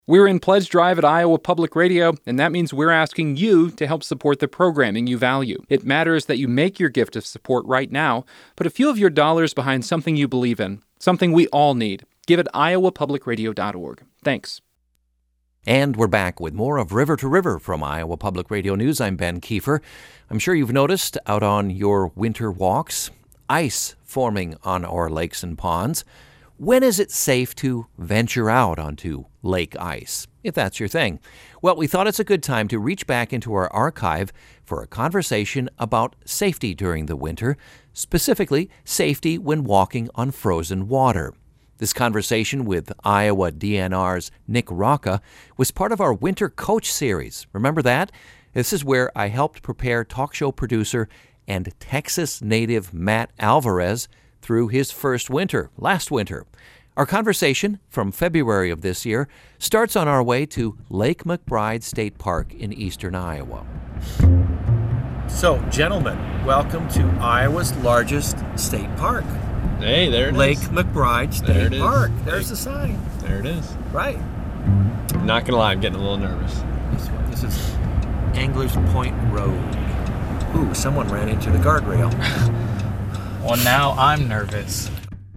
We're in Pledge Drive at Iowa Public Radio, and that means we're asking you to help support the programming you value. It matters that you make your gift of support right now. Put a few of your dollars behind something you believe in, something we all need. Give at iowapublicradio.org. Thanks. And we're back with more of River to River from Iowa Public Radio News. I'm Ben Kiefer. I'm sure you've noticed out on your winter walks, ice forming on our lakes and ponds. When is it safe to venture out onto lake ice, if that's your thing? Well, we thought it's a good time to reach back into our archive for a conversation about safety during the winter, specifically safety when walking on frozen water. This conversation with Iowa DNR's Nick Rocca was part of our Winter Coach series. Remember that? This is where I helped prepare talk show producer and Texas native Matt Alvarez through his first winter, last winter. Our conversation from February of this year starts on our way to Lake McBride State Park in eastern Iowa. So, gentlemen, welcome to Iowa's largest state park. Hey, there it Lake is. McBride State Park. There's the sign. There it is. Right. I'm not going to lie, I'm getting a little nervous. This is Anglers Point Road. Ooh, someone ran into the guardrail. Well, now I'm nervous.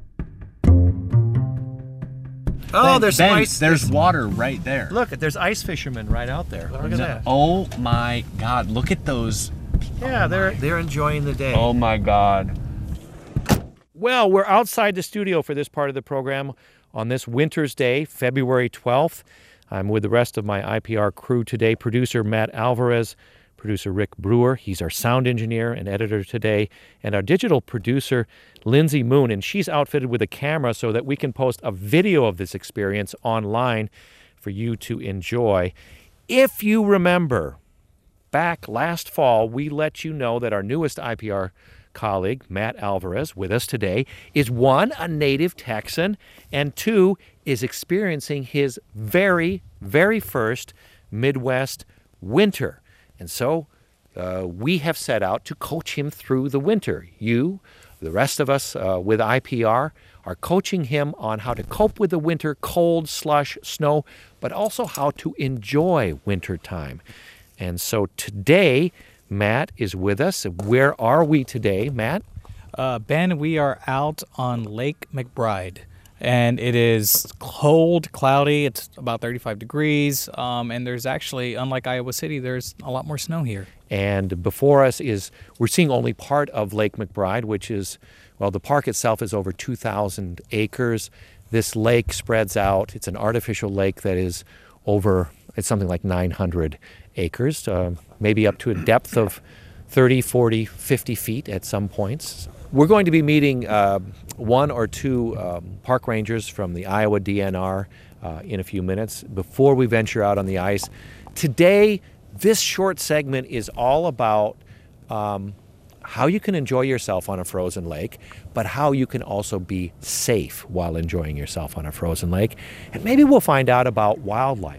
Oh, there's Ben, ice. There's water right there. Look, there's ice fishermen right out there. Look at that. Oh my God! Look at those. Yeah, they're enjoying the day. Oh my God. Well, we're outside the studio for this part of the program on this winter's day, February 12th. I'm with the rest of my IPR crew today. Producer Matt Alvarez, producer Rick Brewer. He's our sound engineer and editor today. And our digital producer, Lindsay Moon. And she's outfitted with a camera so that we can post a video of this experience online for you to enjoy. If you remember, back last fall, we let you know that our newest IPR colleague, Matt Alvarez, with us today, is one, a native Texan, and two, is experiencing his very, very first Midwest winter. And so we have set out to coach him through the winter. You, the rest of us with IPR, are coaching him on how to cope with the winter, cold, slush, snow, but also how to enjoy winter time. And so today, Matt is with us. Where are we today, Matt? Ben, we are out on Lake McBride, and it is cold, cloudy. It's about 35 degrees, and there's actually, unlike Iowa City, there's a lot more snow here. And before us we're seeing only part of Lake McBride, which is, well, the park itself is over 2,000 acres. This lake spreads out. It's an artificial lake that is it's something like 900 acres, maybe up to a depth of 30, 40, 50 feet at some points. We're going to be meeting one or two park rangers from the Iowa DNR in a few minutes before we venture out on the ice. Today, this short segment is all about how you can enjoy yourself on a frozen lake, but how you can also be safe while enjoying yourself on a frozen lake. And maybe we'll find out about wildlife.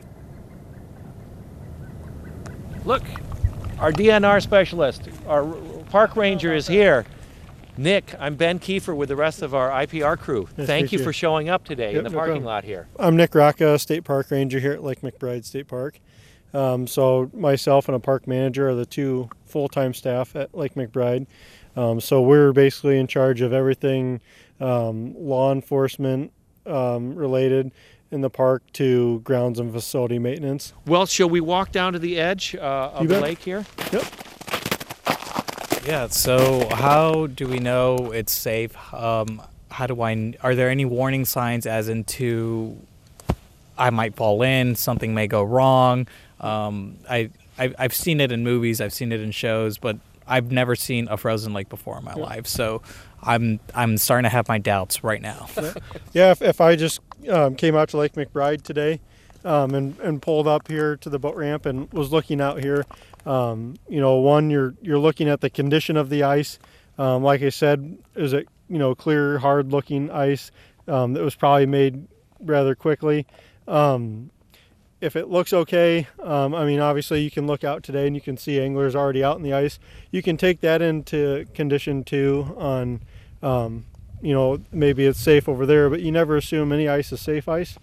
Look, our DNR specialist, our park ranger is here. Nick, I'm Ben Kiefer with the rest of our IPR crew. Thank you for showing up today in the parking lot here. I'm Nick Rocca, State Park Ranger here at Lake McBride State Park. So myself and a park manager are the two full-time staff at Lake McBride. So we're basically in charge of everything law enforcement related in the park to grounds and facility maintenance. Well, shall we walk down to the edge of the lake here? Yep. Yeah, so how do we know it's safe? Are there any warning signs as into I might fall in, something may go wrong? I've seen it in movies, I've seen it in shows, but I've never seen a frozen lake before in my life. So I'm starting to have my doubts right now. Yeah, if I just came out to Lake McBride today and pulled up here to the boat ramp and was looking out here, one, you're looking at the condition of the ice. Like I said, is it clear, hard-looking ice that was probably made rather quickly. If it looks okay, obviously you can look out today and you can see anglers already out in the ice. You can take that into condition too on, maybe it's safe over there, but you never assume any ice is safe ice.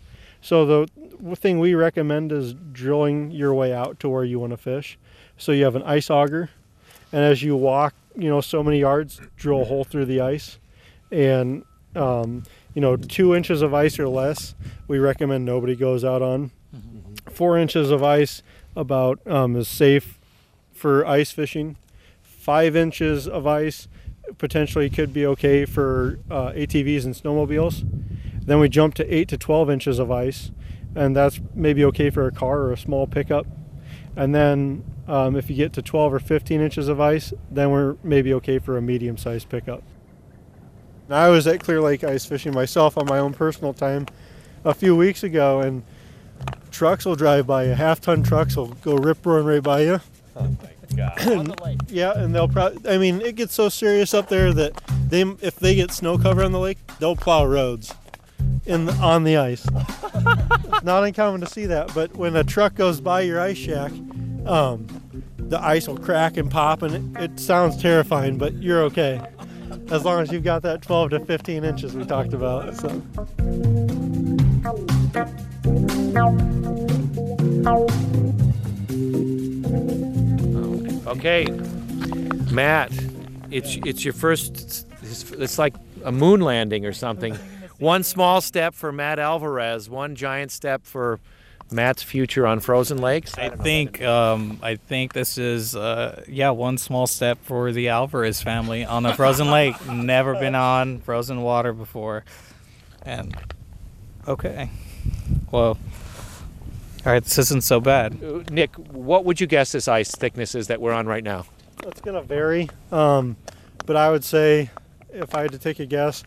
So the thing we recommend is drilling your way out to where you want to fish. So you have an ice auger, and as you walk, so many yards, drill a hole through the ice. And, 2 inches of ice or less, we recommend nobody goes out on. 4 inches of ice about is safe for ice fishing. 5 inches of ice potentially could be okay for ATVs and snowmobiles. Then we jump to 8 to 12 inches of ice, and that's maybe okay for a car or a small pickup. And then if you get to 12 or 15 inches of ice, then we're maybe okay for a medium-sized pickup. Now, I was at Clear Lake ice fishing myself on my own personal time a few weeks ago, and trucks will drive by you. Half-ton trucks will go rip-roaring right by you. Oh my God. On the lake. Yeah, and they'll probably, it gets so serious up there that if they get snow cover on the lake, they'll plow roads on the ice. It's not uncommon to see that, but when a truck goes by your ice shack, the ice will crack and pop, and it sounds terrifying, but you're okay. As long as you've got that 12 to 15 inches we talked about. So. Okay, Matt, it's your first. It's like a moon landing or something. One small step for Matt Alvarez, one giant step for Matt's future on frozen lakes. I think this is one small step for the Alvarez family on a frozen lake. Never been on frozen water before, and okay, well, all right, this isn't so bad. Nick, what would you guess this ice thickness is that we're on right now? It's going to vary, but I would say, if I had to take a guess,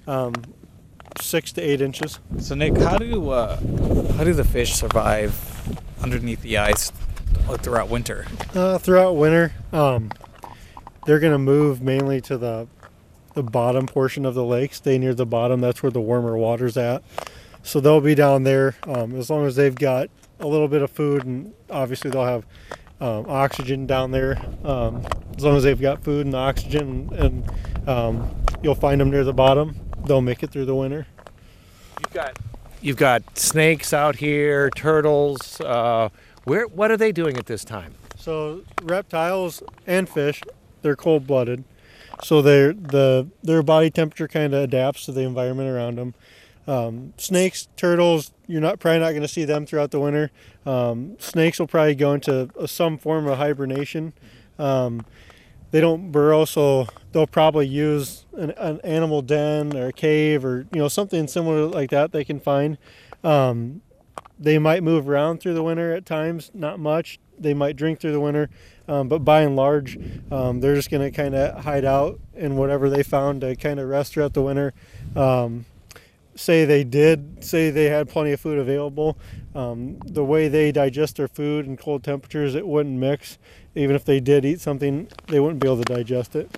6 to 8 inches. So Nick, how do the fish survive underneath the ice throughout winter? Throughout winter, they're going to move mainly to the bottom portion of the lake, stay near the bottom. That's where the warmer water's at. So they'll be down there as long as they've got a little bit of food, and obviously they'll have oxygen down there. As long as they've got food and oxygen, and you'll find them near the bottom. They'll make it through the winter. You've got snakes out here, turtles. What are they doing at this time? So reptiles and fish, they're cold-blooded. So their body temperature kind of adapts to the environment around them. Snakes, turtles, you're probably not going to see them throughout the winter. Snakes will probably go into some form of hibernation. They don't burrow, so they'll probably use an animal den or a cave or something similar like that they can find. They might move around through the winter at times, not much. They might drink through the winter, but by and large, they're just going to kind of hide out in whatever they found to kind of rest throughout the winter. Say they had plenty of food available. The way they digest their food in cold temperatures, it wouldn't mix. Even if they did eat something, they wouldn't be able to digest it.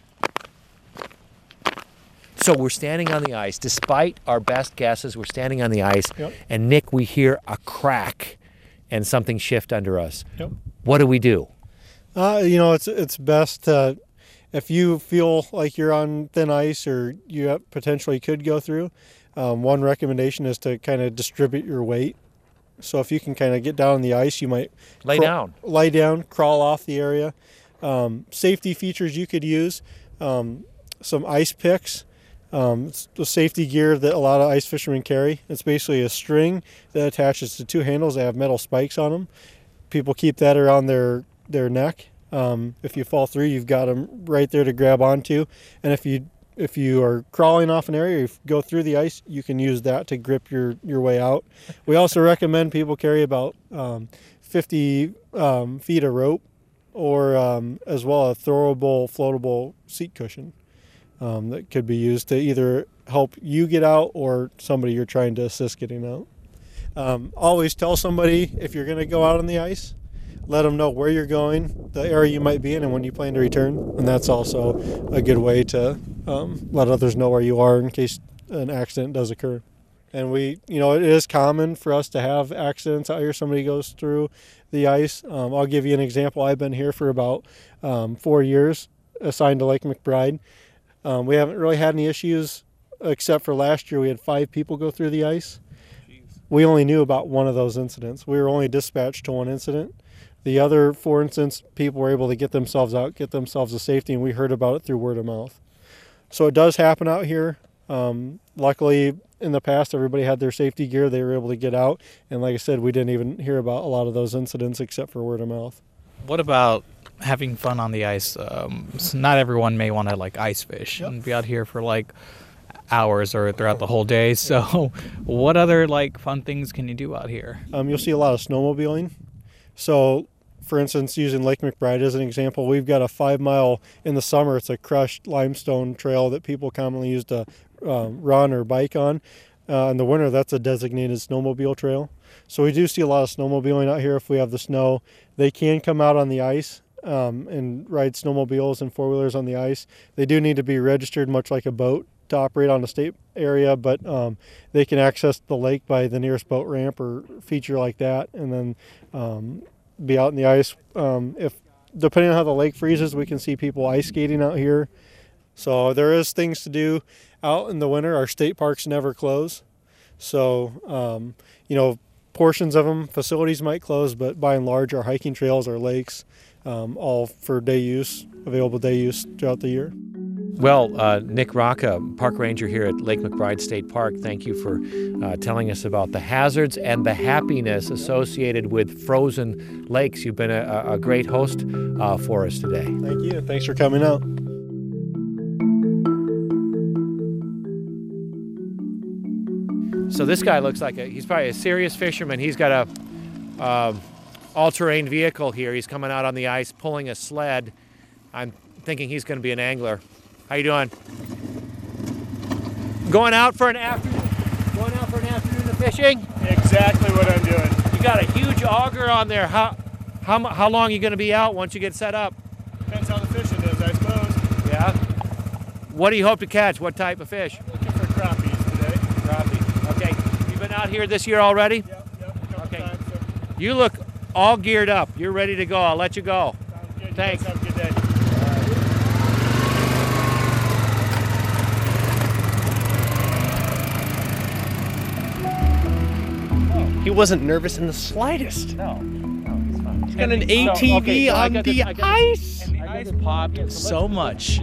So we're standing on the ice. Despite our best guesses, we're standing on the ice. Yep. And Nick, we hear a crack and something shift under us. Yep. What do we do? It's best to, if you feel like you're on thin ice or you potentially could go through, one recommendation is to kind of distribute your weight. So if you can kind of get down on the ice, you might Lay down, crawl off the area. Safety features you could use, some ice picks. It's the safety gear that a lot of ice fishermen carry. It's basically a string that attaches to 2 handles that have metal spikes on them. People keep that around their neck. If you fall through, you've got them right there to grab onto. And if you are crawling off an area, or if you go through the ice, you can use that to grip your way out. We also recommend people carry about 50 feet of rope, or as well a throwable, floatable seat cushion that could be used to either help you get out or somebody you're trying to assist getting out. Always tell somebody if you're going to go out on the ice. Let them know where you're going, the area you might be in, and when you plan to return. And that's also a good way to let others know where you are in case an accident does occur. And it is common for us to have accidents out here. Somebody goes through the ice. I'll give you an example. I've been here for about 4 years, assigned to Lake McBride. We haven't really had any issues, except for last year we had 5 people go through the ice. we only knew about one of those incidents. We were only dispatched to one incident. The other 4 incidents, people were able to get themselves out, get themselves to safety, and we heard about it through word of mouth. So it does happen out here. Luckily, in the past, everybody had their safety gear. They were able to get out. And like I said, we didn't even hear about a lot of those incidents except for word of mouth. What about having fun on the ice? Not everyone may want to like ice fish and be out here for like hours or throughout the whole day. So what other like fun things can you do out here? You'll see a lot of snowmobiling. So for instance, using Lake McBride as an example, we've got a 5 mile in the summer. It's a crushed limestone trail that people commonly use to run or bike on. In the winter, that's a designated snowmobile trail. So we do see a lot of snowmobiling out here if we have the snow. They can come out on the ice and ride snowmobiles and four-wheelers on the ice. They do need to be registered much like a boat to operate on the state area, but they can access the lake by the nearest boat ramp or feature like that, and then be out in the ice. If depending on how the lake freezes, we can see people ice skating out here. So there is things to do out in the winter. Our state parks never close. So, portions of them, facilities might close, but by and large, our hiking trails, our lakes, all for day use, available day use throughout the year. Well, Nick Rocca, park ranger here at Lake McBride State Park, thank you for telling us about the hazards and the happiness associated with frozen lakes. You've been a great host for us today. Thank you. Thanks for coming out. So this guy looks like he's probably a serious fisherman. He's got a all-terrain vehicle here. He's coming out on the ice, pulling a sled. I'm thinking he's going to be an angler. How you doing? Going out for an afternoon of fishing? Exactly what I'm doing. You got a huge auger on there. How long are you going to be out once you get set up? Depends how the fishing is, I suppose. Yeah. What do you hope to catch? What type of fish? Looking for crappies today. Crappie. Okay. You've been out here this year already? Yep, a couple Okay. times. So You look all geared up. You're ready to go. I'll let you go. sounds good. Thanks. You guys have a good day. He wasn't nervous in the slightest. No, he's fine. He's got an ATV on the ice. And the ice popped so much.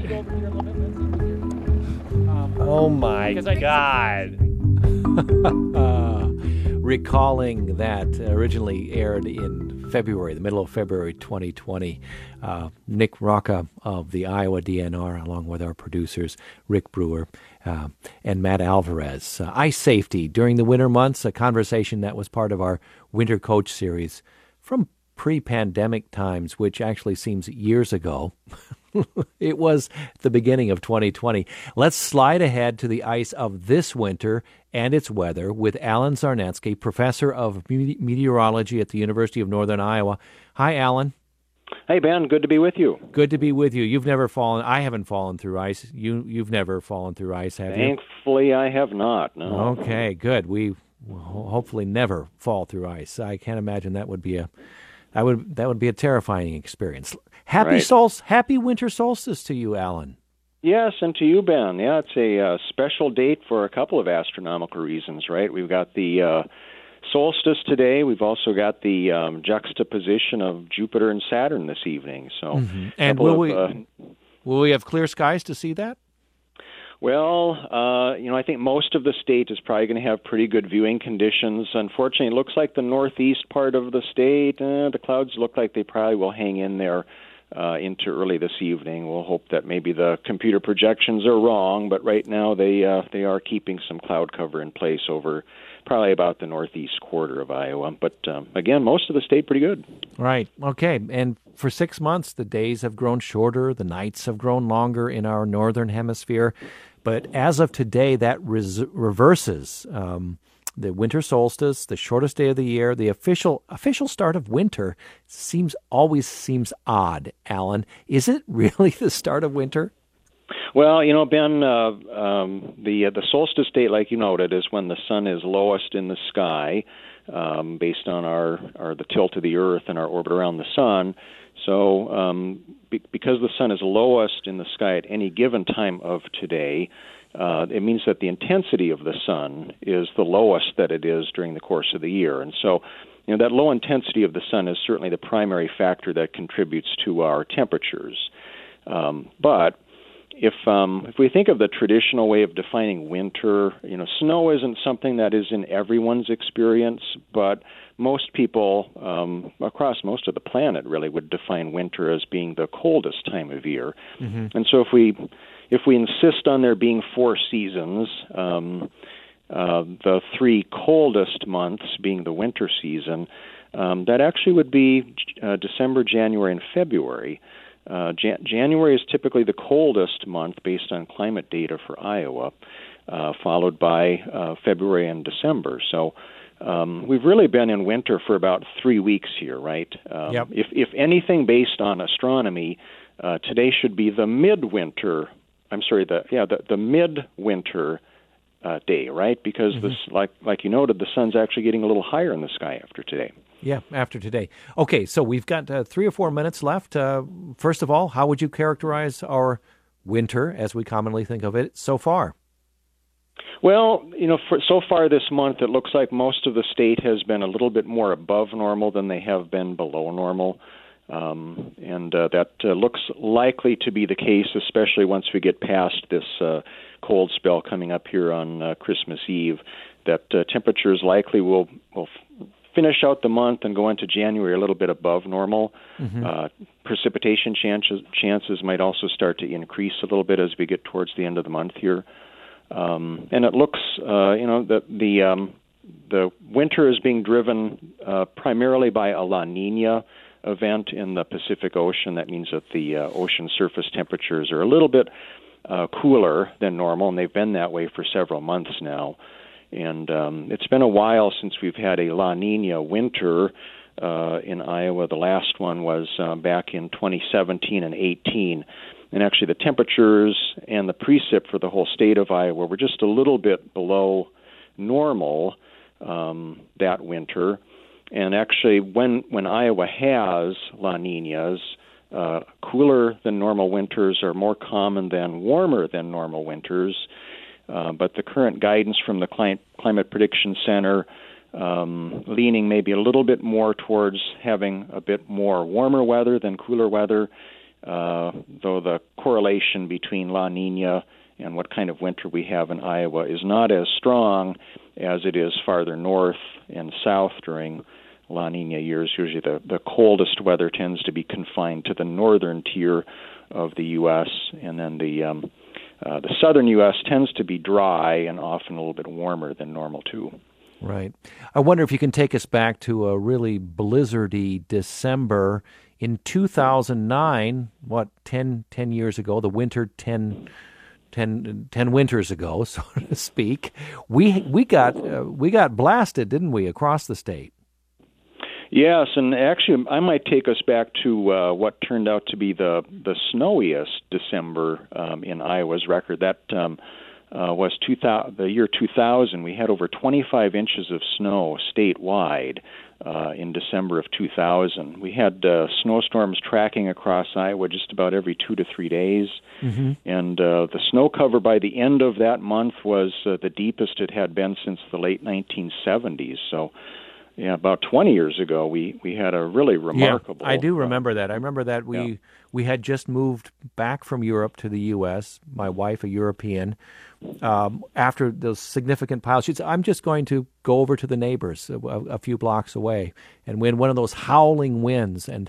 Oh my Because I- God. Recalling that originally aired in February, the middle of February 2020, Nick Rocca of the Iowa DNR, along with our producers, Rick Brewer and Matt Alvarez. Ice safety during the winter months, a conversation that was part of our Winter Coach series from pre-pandemic times, which actually seems years ago. It was the beginning of 2020. Let's slide ahead to the ice of this winter and its weather with Alan Zarnetsky, professor of meteorology at the University of Northern Iowa. Hi, Alan. Hey, Ben. Good to be with you. Good to be with you. You've never fallen. I haven't fallen through ice. You've never fallen through ice, have you? Thankfully, I have not. No. Okay, good. We will hopefully never fall through ice. I can't imagine that would be a terrifying experience. Happy winter solstice to you, Alan. Yes, and to you, Ben. Yeah, it's a special date for a couple of astronomical reasons, right? We've got the solstice today. We've also got the juxtaposition of Jupiter and Saturn this evening. So, And will we have clear skies to see that? Well, I think most of the state is probably going to have pretty good viewing conditions. Unfortunately, it looks like the northeast part of the state, the clouds look like they probably will hang in there into early this evening. We'll hope that maybe the computer projections are wrong, but right now they are keeping some cloud cover in place over probably about the northeast quarter of Iowa. But again, most of the state pretty good. Right. Okay. And for 6 months, the days have grown shorter, the nights have grown longer in our northern hemisphere. But as of today, that reverses. The winter solstice, the shortest day of the year, the official start of winter always seems odd, Alan. Is it really the start of winter? Well, Ben, the solstice date, like you noted, is when the sun is lowest in the sky, based on the tilt of the Earth and our orbit around the sun. So, because the sun is lowest in the sky at any given time of today, it means that the intensity of the sun is the lowest that it is during the course of the year. And so, that low intensity of the sun is certainly the primary factor that contributes to our temperatures. But if we think of the traditional way of defining winter, snow isn't something that is in everyone's experience, but most people across most of the planet really would define winter as being the coldest time of year. Mm-hmm. And so if we insist on there being 4 seasons, the 3 coldest months being the winter season, that actually would be December, January, and February. January is typically the coldest month based on climate data for Iowa, followed by February and December. So we've really been in winter for about 3 weeks here, right? Yep. If anything based on astronomy, today should be the midwinter. The midwinter day, right? Because this, like you noted, the sun's actually getting a little higher in the sky after today. Yeah, after today. Okay, so we've got 3 or 4 minutes left. First of all, how would you characterize our winter, as we commonly think of it, so far? Well, so far this month, it looks like most of the state has been a little bit more above normal than they have been below normal. And that looks likely to be the case, especially once we get past this cold spell coming up here on Christmas Eve, that temperatures likely will finish out the month and go into January a little bit above normal. Mm-hmm. Precipitation chances might also start to increase a little bit as we get towards the end of the month here. And it looks, that the winter is being driven primarily by a La Nina event in the Pacific Ocean. That means that the ocean surface temperatures are a little bit cooler than normal, and they've been that way for several months now. And it's been a while since we've had a La Nina winter in Iowa. The last one was back in 2017 and 18. And actually the temperatures and the precip for the whole state of Iowa were just a little bit below normal that winter. And actually when Iowa has La Ninas, cooler than normal winters are more common than warmer than normal winters. But the current guidance from the Climate Prediction Center leaning maybe a little bit more towards having a bit more warmer weather than cooler weather, though the correlation between La Nina and what kind of winter we have in Iowa is not as strong as it is farther north and south during La Nina years. Usually the coldest weather tends to be confined to the northern tier of the U.S., and then the southern U.S. tends to be dry and often a little bit warmer than normal, too. Right. I wonder if you can take us back to a really blizzardy December in 2009, 10 years ago, the winter 10 winters ago, so to speak. We got blasted, didn't we, across the state? Yes, and actually I might take us back to what turned out to be the snowiest December in Iowa's record. That was the year 2000. We had over 25 inches of snow statewide in December of 2000. We had snowstorms tracking across Iowa just about every 2 to 3 days. Mm-hmm. And the snow cover by the end of that month was the deepest it had been since the late 1970s. So yeah, about 20 years ago, we had a really remarkable... Yeah, I do remember that. I remember that we had just moved back from Europe to the U.S., my wife, a European, after those significant piles. She said, I'm just going to go over to the neighbors a few blocks away. And when one of those howling winds, and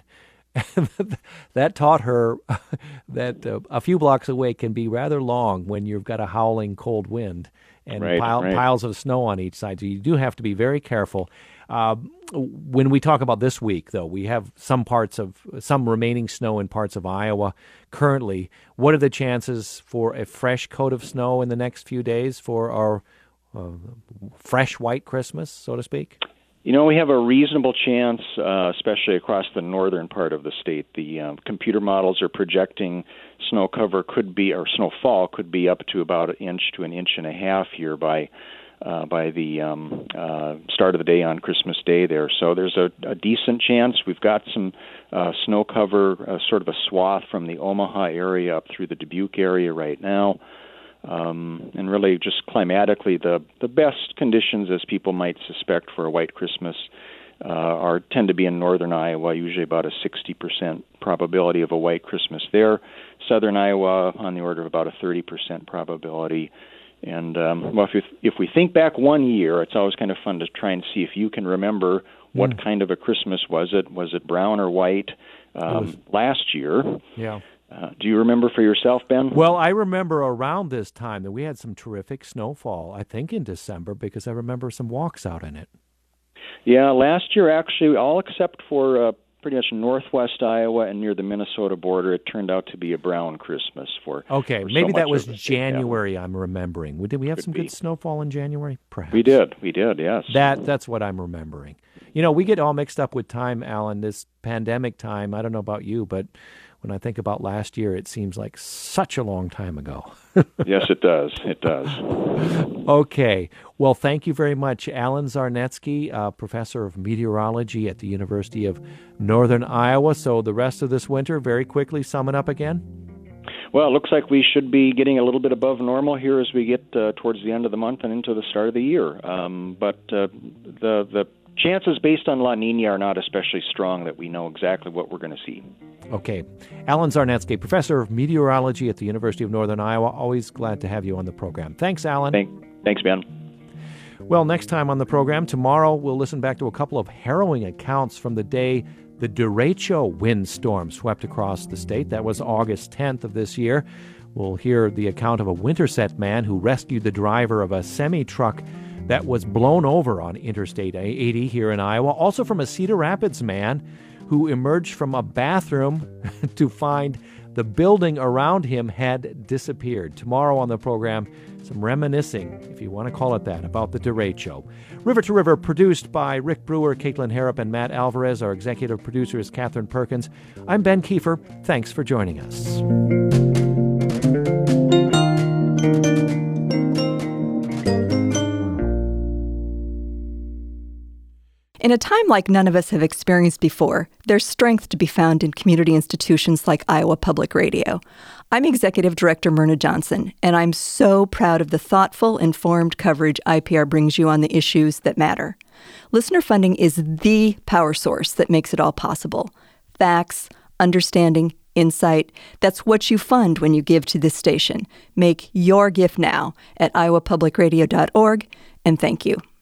that taught her that a few blocks away can be rather long when you've got a howling cold wind and piles of snow on each side. So you do have to be very careful. When we talk about this week, though, we have some remaining snow in parts of Iowa currently. What are the chances for a fresh coat of snow in the next few days for our fresh white Christmas, so to speak? We have a reasonable chance, especially across the northern part of the state. The computer models are projecting snowfall could be up to about an inch to an inch and a half here by the start of the day on Christmas Day there. So there's a decent chance. We've got some snow cover, sort of a swath from the Omaha area up through the Dubuque area right now. and really just climatically the best conditions, as people might suspect, for a white Christmas tend to be in northern Iowa, usually about a 60% probability of a white Christmas there. Southern Iowa on the order of about a 30% probability. And if we think back one year, it's always kind of fun to try and see if you can remember what kind of a Christmas was it. Was it brown or white? Last year. Yeah. Do you remember for yourself, Ben? Well, I remember around this time that we had some terrific snowfall, I think in December, because I remember some walks out in it. Yeah, last year actually, all except for pretty much northwest Iowa and near the Minnesota border, it turned out to be a brown Christmas for. Okay, for maybe so that much was of the state. January. I'm remembering. Did we have some good snowfall in January? Perhaps We did. Yes. That's what I'm remembering. You know, we get all mixed up with time, Alan. This pandemic time. I don't know about you, but when I think about last year, it seems like such a long time ago. Yes, it does. It does. Okay. Well, thank you very much, Alan Zarnetsky, professor of meteorology at the University of Northern Iowa. So the rest of this winter, very quickly, sum it up again. Well, it looks like we should be getting a little bit above normal here as we get towards the end of the month and into the start of the year. But the chances based on La Nina are not especially strong that we know exactly what we're going to see. Okay. Alan Zarnetsky, professor of meteorology at the University of Northern Iowa. Always glad to have you on the program. Thanks, Alan. Thanks, Ben. Well, next time on the program, tomorrow, we'll listen back to a couple of harrowing accounts from the day the derecho windstorm swept across the state. That was August 10th of this year. We'll hear the account of a Winterset man who rescued the driver of a semi-truck that was blown over on Interstate 80 here in Iowa. Also from a Cedar Rapids man who emerged from a bathroom to find the building around him had disappeared. Tomorrow on the program, some reminiscing, if you want to call it that, about the derecho. River to River, produced by Rick Brewer, Caitlin Harrop, and Matt Alvarez. Our executive producer is Catherine Perkins. I'm Ben Kiefer. Thanks for joining us. In a time like none of us have experienced before, there's strength to be found in community institutions like Iowa Public Radio. I'm Executive Director Myrna Johnson, and I'm so proud of the thoughtful, informed coverage IPR brings you on the issues that matter. Listener funding is the power source that makes it all possible. Facts, understanding, insight, that's what you fund when you give to this station. Make your gift now at iowapublicradio.org, and thank you.